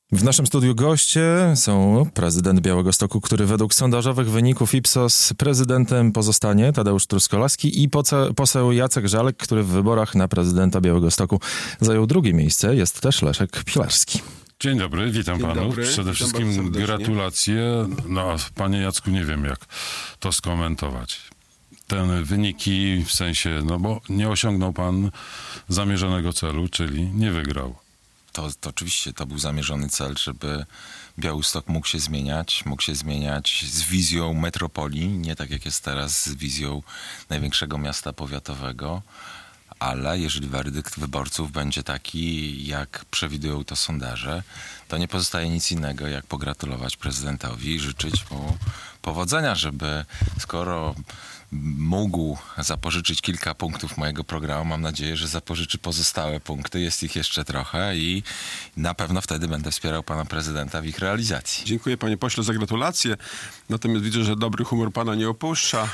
W naszym studiu goście są prezydent Białegostoku, który według sondażowych wyników Ipsos prezydentem pozostanie, Tadeusz Truskolaski, i poseł Jacek Żalek, który w wyborach na prezydenta Białegostoku zajął drugie miejsce. Jest też Leszek Pilarski. Dzień dobry, witam panów. Dobry. Przede wszystkim gratulacje. No, panie Jacku, nie wiem jak to skomentować. Te wyniki w sensie, no bo nie osiągnął pan zamierzonego celu, czyli nie wygrał. To oczywiście to był zamierzony cel, żeby Białystok mógł się zmieniać z wizją metropolii, nie tak jak jest teraz z wizją największego miasta powiatowego, ale jeżeli werdykt wyborców będzie taki, jak przewidują to sondaże, to nie pozostaje nic innego, jak pogratulować prezydentowi i życzyć mu powodzenia, żeby skoro mógł zapożyczyć kilka punktów mojego programu, mam nadzieję, że zapożyczy pozostałe punkty. Jest ich jeszcze trochę i na pewno wtedy będę wspierał pana prezydenta w ich realizacji. Dziękuję panie pośle za gratulacje. Natomiast widzę, że dobry humor pana nie opuszcza.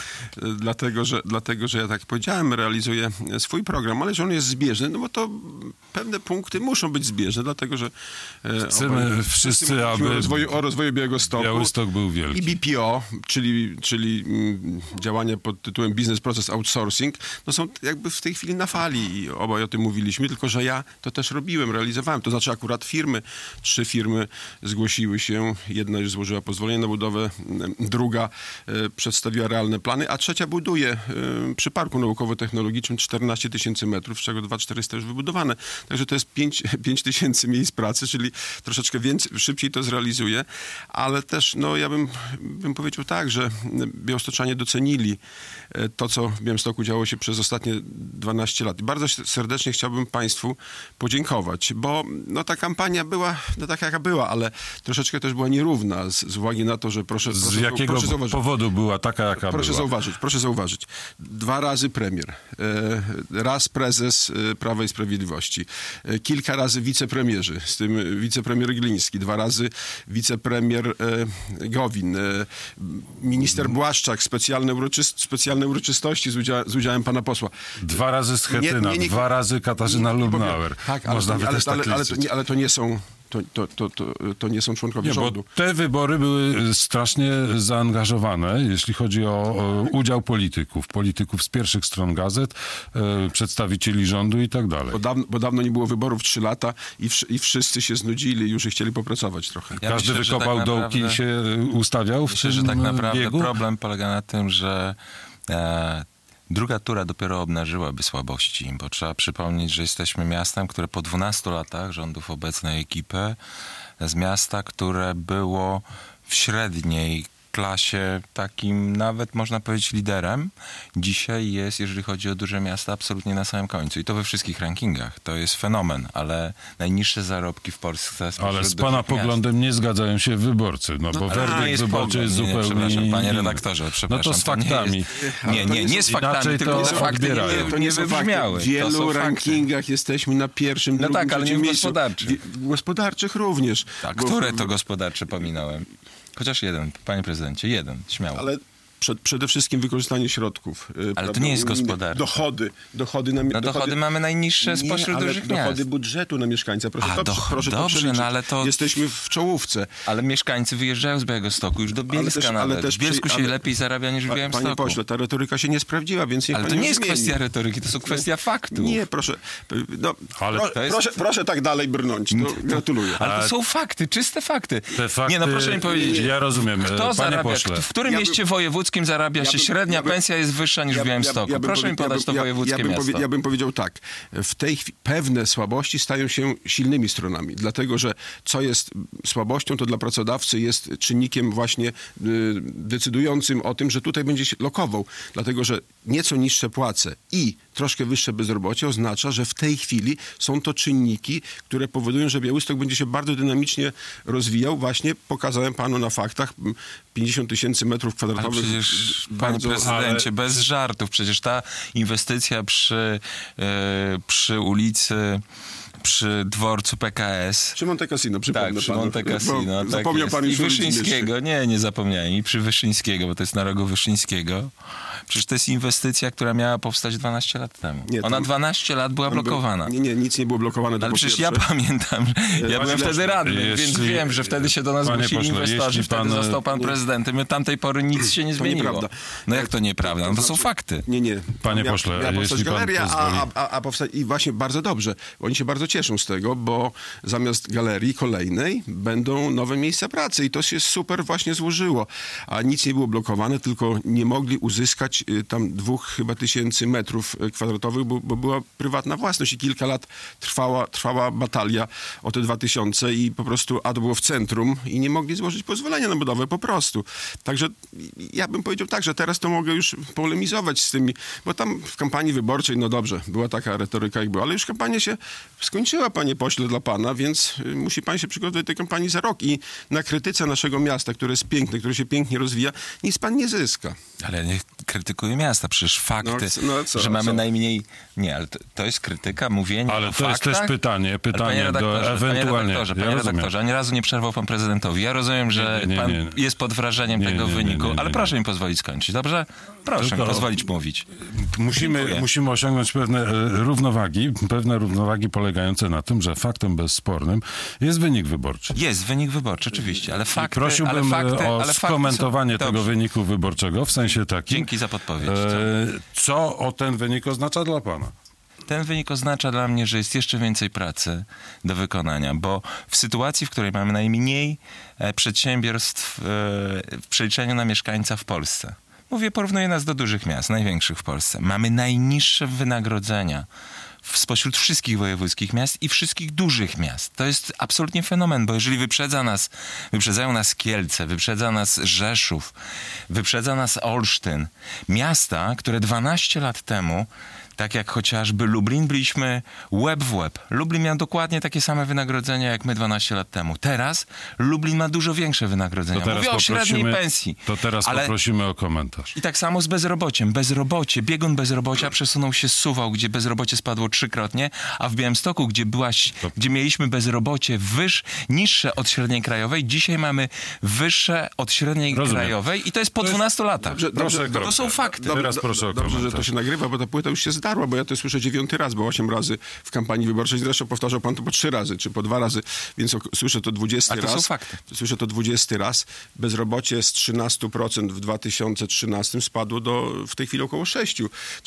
dlatego, że ja tak jak powiedziałem, realizuję swój program, ale że on jest zbieżny, no bo to pewne punkty muszą być zbieżne, dlatego że chcemy wszyscy, aby o rozwoju Białegostoku. Białystok był wielki. I BPO, czyli działania pod tytułem Business Process Outsourcing, no są jakby w tej chwili na fali i obaj o tym mówiliśmy, tylko że ja to też robiłem, realizowałem. To znaczy akurat 3 firmy zgłosiły się, jedna już złożyła pozwolenie na budowę, druga przedstawiła realne plany, a trzecia buduje przy Parku Naukowo-Technologicznym 14 000 metrów, z czego 2400 już wybudowane. Także to jest 5 000 miejsc pracy, czyli troszeczkę szybciej to zrealizuje, ale też no ja bym powiedział tak, że białostoczanie docenili to, co w Białymstoku działo się przez ostatnie 12 lat. I bardzo serdecznie chciałbym państwu podziękować, bo no, ta kampania była taka, jaka była, ale troszeczkę też była nierówna z uwagi na to, że z jakiego powodu była taka, jaka była? Proszę zauważyć. 2 razy premier, raz prezes Prawa i Sprawiedliwości, kilka razy wicepremierzy, z tym wicepremier Gliński, 2 razy wicepremier Gowin, minister Błaszczak, specjalne uroczystości z udziałem pana posła. 2 razy Schetyna, 2 razy Katarzyna Lubnauer. Tak, ale to nie są członkowie rządu. Bo te wybory były strasznie zaangażowane, jeśli chodzi o udział polityków z pierwszych stron gazet, przedstawicieli rządu i tak dalej. Bo dawno nie było wyborów 3 lata i wszyscy się znudzili już i chcieli popracować trochę. Każdy wykopał tak dołki i się ustawiał w tym że tak naprawdę biegu? Problem polega na tym, że druga tura dopiero obnażyłaby słabości, bo trzeba przypomnieć, że jesteśmy miastem, które po 12 latach rządów obecnej ekipy, z miasta, które było w średniej klasie takim nawet można powiedzieć liderem, dzisiaj jest, jeżeli chodzi o duże miasta, absolutnie na samym końcu. I to we wszystkich rankingach. To jest fenomen, ale najniższe zarobki w Polsce... Ale z pana poglądem nie zgadzają się wyborcy, no bo werdykt wyborczy jest zupełnie... Przepraszam, panie redaktorze, przepraszam. No to z faktami. Nie z faktami, tylko to te fakty nie wybrzmiały. W wielu rankingach jesteśmy na pierwszym, drugim, tak, ale nie w gospodarczych. Gospodarczych również. A które to gospodarcze pominąłem? Chociaż jeden, panie prezydencie, jeden, śmiało. Ale przede wszystkim wykorzystanie środków. Ale to nie jest gospodarcze. Dochody mamy najniższe spośród dużych miast. Dochody budżetu na mieszkańca. Proszę dobrze, no ale to... Jesteśmy w czołówce. Ale mieszkańcy wyjeżdżają z Białegostoku już do Bielska nawet. W Bielsku się lepiej zarabia niż w Białymstoku. Panie pośle, ta retoryka się nie sprawdziła, więc niech ale to nie jest kwestia retoryki, to są kwestia faktów. Nie, proszę. No, proszę tak dalej brnąć. To gratuluję. Ale to są fakty, czyste fakty. Te fakty, nie, no proszę mi powiedzieć. Ja rozumiem, kto zarabia, w którym mieście wojewódzkim zarabia się średnia pensja jest wyższa niż w Białymstoku. Proszę mi podać to wojewódzkie miasto. Ja bym powiedział tak. W tej chwili pewne słabości stają się silnymi stronami. Dlatego, że co jest słabością, to dla pracodawcy jest czynnikiem właśnie decydującym o tym, że tutaj będzie się lokował. Dlatego, że nieco niższe płace i troszkę wyższe bezrobocie oznacza, że w tej chwili są to czynniki, które powodują, że Białystok będzie się bardzo dynamicznie rozwijał. Właśnie pokazałem panu na faktach 50 000 metrów kwadratowych. Ale przecież, panie prezydencie, bez żartów, przecież ta inwestycja przy ulicy, przy dworcu PKS. Przy Monte Cassino, przypomnę panu. Tak, przy Monte Cassino. Tak zapomniał pan i już Wyszyńskiego. Nie zapomniałem. I przy Wyszyńskiego, bo to jest na rogu Wyszyńskiego. Przecież to jest inwestycja, która miała powstać 12 lat temu. Nie, Ona 12 lat była blokowana. Nie, nic nie było blokowane. Ale przecież ja pamiętam, ja byłem wtedy radny, więc wiem, że wtedy się do nas zgłosili inwestorzy, wtedy został pan prezydentem i od tamtej pory nic się nie zmieniło. Nieprawda. No jak to nieprawda? No to są fakty. Nie. Panie pośle, miała powstać jeśli pan galeria, pozwoli. i właśnie bardzo dobrze. Oni się bardzo cieszą z tego, bo zamiast galerii kolejnej będą nowe miejsca pracy i to się super właśnie złożyło. A nic nie było blokowane, tylko nie mogli uzyskać tam 2000 metrów kwadratowych, bo była prywatna własność i kilka lat trwała batalia o te 2000 i po prostu, a to było w centrum i nie mogli złożyć pozwolenia na budowę po prostu. Także ja bym powiedział tak, że teraz to mogę już polemizować z tymi, bo tam w kampanii wyborczej, no dobrze, była taka retoryka jak była, ale już kampania się skończyła, panie pośle, dla pana, więc musi pan się przygotować do tej kampanii za rok i na krytyce naszego miasta, które jest piękne, które się pięknie rozwija, nic pan nie zyska. Ale nie krytykuję miasta, przecież fakty, że mamy najmniej... Nie, ale to jest krytyka, mówienie ale o to faktach. jest też pytanie do ewentualnie. Panie redaktorze, ani razu nie przerwał pan prezydentowi. Ja rozumiem, że pan jest pod wrażeniem tego wyniku, ale proszę mi pozwolić skończyć, dobrze? Proszę mi pozwolić mówić. Musimy osiągnąć pewne równowagi polegające na tym, że faktem bezspornym jest wynik wyborczy. Jest wynik wyborczy, oczywiście, ale fakty... Prosiłbym o skomentowanie tego Dobrze. wyniku wyborczego w sensie takim... Dzięki za podpowiedź. Co o ten wynik oznacza dla pana? Ten wynik oznacza dla mnie, że jest jeszcze więcej pracy do wykonania, bo w sytuacji, w której mamy najmniej przedsiębiorstw w przeliczeniu na mieszkańca w Polsce, porównuję nas do dużych miast, największych w Polsce, mamy najniższe wynagrodzenia spośród wszystkich wojewódzkich miast i wszystkich dużych miast. To jest absolutnie fenomen, bo jeżeli wyprzedzają nas Kielce, wyprzedza nas Rzeszów, wyprzedza nas Olsztyn, miasta, które 12 lat temu, tak jak chociażby Lublin, byliśmy łeb w łeb. Lublin miał dokładnie takie same wynagrodzenia jak my 12 lat temu. Teraz Lublin ma dużo większe wynagrodzenia. Mówię o średniej pensji. To teraz poprosimy o komentarz. I tak samo z bezrobociem. Biegun bezrobocia przesunął się z Suwałk, gdzie bezrobocie spadło 3-krotnie, a w Białymstoku, gdzie mieliśmy bezrobocie niższe od średniej krajowej, dzisiaj mamy wyższe od średniej krajowej i to jest po 12 latach. To są fakty. Teraz proszę o komentarz. Dobrze, że to się nagrywa, bo ta płyta już się zdarła, bo ja to słyszę 9 raz, bo 8 razy w kampanii wyborczej. Zresztą powtarzał pan to po 3 razy, czy po 2 razy, więc słyszę to 20 raz. A to są fakty. Słyszę to 20 raz. Bezrobocie z 13% w 2013 spadło w tej chwili około 6%.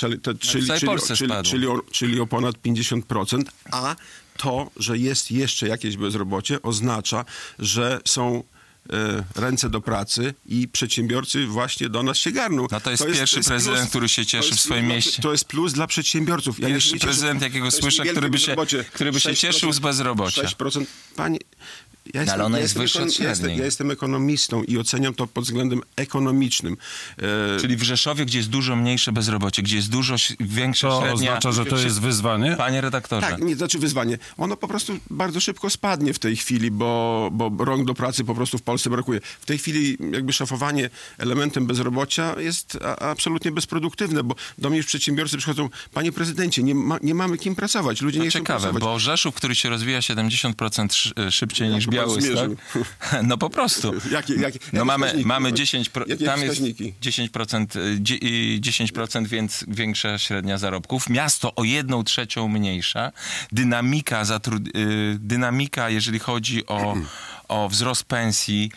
Czyli o ponad 50%, a to, że jest jeszcze jakieś bezrobocie, oznacza, że są ręce do pracy i przedsiębiorcy właśnie do nas się garną. No to jest pierwszy prezydent, plus, który się cieszy w swoim mieście. To jest plus dla przedsiębiorców. Pierwszy prezydent, jakiego słyszę, który by się cieszył z bezrobocia. 6%. Panie, ale ona jest wyższa od średniej. Ja jestem ekonomistą i oceniam to pod względem ekonomicznym. Czyli w Rzeszowie, gdzie jest dużo mniejsze bezrobocie, gdzie jest dużo większa średnia... To oznacza, że to jest wyzwanie? Panie redaktorze. Tak, nie, znaczy wyzwanie. Ono po prostu bardzo szybko spadnie w tej chwili, bo rąk do pracy po prostu w Polsce brakuje. W tej chwili jakby szafowanie elementem bezrobocia jest absolutnie bezproduktywne, bo do mnie już przedsiębiorcy przychodzą, panie prezydencie, nie mamy kim pracować, ludzie nie chcą pracować. Ciekawe, bo Rzeszów, który się rozwija 70% szybciej niż Białystok. No po prostu. Jakie mamy 10%, tam jest wskaźniki? 10% więc większa średnia zarobków. Miasto o 1/3 mniejsza. Dynamika, jeżeli chodzi o wzrost pensji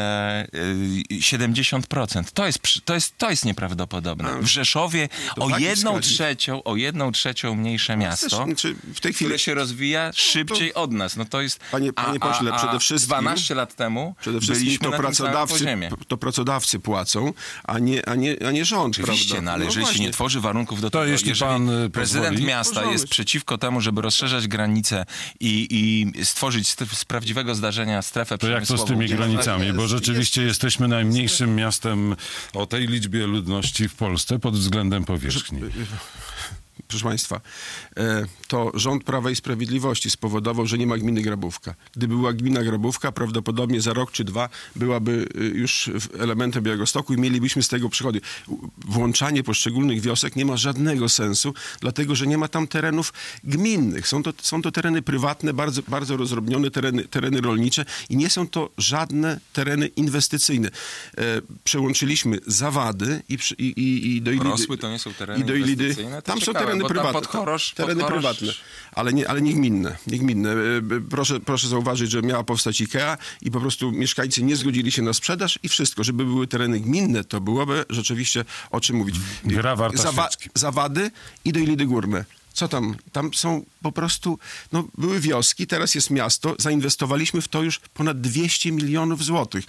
70%. To jest nieprawdopodobne. W Rzeszowie o 1/3 mniejsze miasto, w tej chwili, które się rozwija szybciej od nas. No to jest... Panie pośle, przede wszystkim 12 lat temu byliśmy na tym samym poziomie. To pracodawcy płacą, a nie rząd. Oczywiście, prawda? ale jeżeli się nie tworzy warunków do tego, jeśli pan prezydent pozwoli, miasta jest przeciwko temu, żeby rozszerzać granice i stworzyć z prawdziwego zdarzenia strefę przemysłową. To jak to z tymi granicami? Bo rzeczywiście jesteśmy najmniejszym miastem o tej liczbie ludności w Polsce pod względem powierzchni. proszę państwa, to rząd Prawa i Sprawiedliwości spowodował, że nie ma gminy Grabówka. Gdyby była gmina Grabówka, prawdopodobnie za rok czy dwa byłaby już elementem Białegostoku i mielibyśmy z tego przychody. Włączanie poszczególnych wiosek nie ma żadnego sensu, dlatego że nie ma tam terenów gminnych. Są to tereny prywatne, bardzo, bardzo rozrobnione tereny rolnicze i nie są to żadne tereny inwestycyjne. Przełączyliśmy Zawady i do Ilidy. Rosły to nie są tereny I do Ilidy. inwestycyjne? Tam są tereny prywatne. Tereny prywatne, ale nie gminne. Nie gminne. Proszę zauważyć, że miała powstać IKEA i po prostu mieszkańcy nie zgodzili się na sprzedaż i wszystko. Żeby były tereny gminne, to byłoby rzeczywiście o czym mówić. Gra warta świeczki. Zawady i do Ilidy Górne. Co tam? Tam są po prostu, były wioski, teraz jest miasto. Zainwestowaliśmy w to już ponad 200 milionów złotych.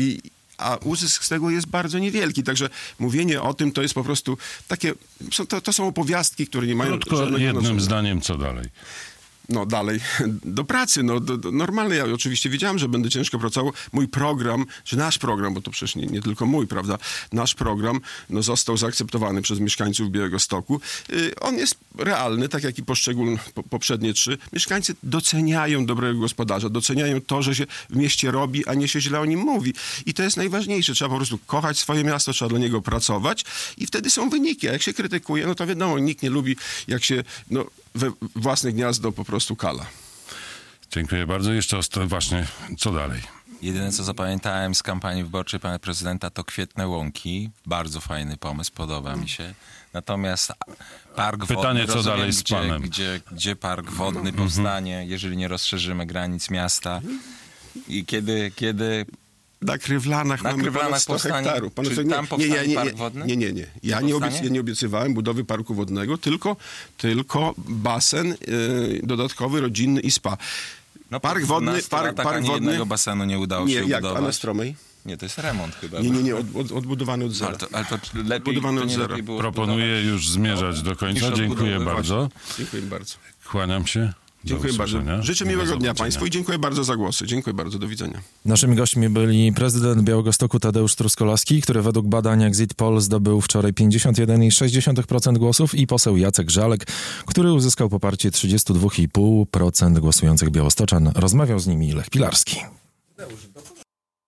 A uzysk z tego jest bardzo niewielki. Także mówienie o tym to jest po prostu takie... To są opowiastki, które nie mają... Krótko, jednym zdaniem, co dalej? Dalej do pracy. Normalnie, ja oczywiście wiedziałem, że będę ciężko pracował. Mój program, czy nasz program, bo to przecież nie tylko mój, prawda? Nasz program został zaakceptowany przez mieszkańców Białegostoku. On jest realny, tak jak i poprzednie 3. Mieszkańcy doceniają dobrego gospodarza, doceniają to, że się w mieście robi, a nie się źle o nim mówi. I to jest najważniejsze. Trzeba po prostu kochać swoje miasto, trzeba dla niego pracować i wtedy są wyniki. A jak się krytykuje, to wiadomo, nikt nie lubi, jak się we własne gniazdo po prostu kala. Dziękuję bardzo. Jeszcze właśnie, co dalej? Jedyne, co zapamiętałem z kampanii wyborczej pana prezydenta, to Kwietne Łąki. Bardzo fajny pomysł, podoba mi się. Natomiast park wodny... Pytanie, co dalej z panem? Gdzie park wodny powstanie, jeżeli nie rozszerzymy granic miasta? I kiedy Na Krywlanach mamy ponad 100 hektarów. Czy tam powstanie park wodny? Nie. Ja nie obiecywałem budowy parku wodnego, tylko basen dodatkowy, rodzinny i spa. Park wodny... Park wodny... jednego basenu nie udało się budować. A na Stromej? Nie, to jest remont chyba. Nie, odbudowany od zera. Ale to lepiej, Odbudowany od nie zera. lepiej było Proponuję już zmierzać do końca. Dziękuję bardzo. Dziękuję bardzo. Kłaniam się. Dziękuję bardzo. Życzę miłego dnia Państwu i dziękuję bardzo za głosy. Dziękuję bardzo. Do widzenia. Naszymi gośćmi byli prezydent Białegostoku Tadeusz Truskolaski, który według badań Exit Poll zdobył wczoraj 51,6% głosów, i poseł Jacek Żalek, który uzyskał poparcie 32,5% głosujących białostoczan. Rozmawiał z nimi Lech Pilarski.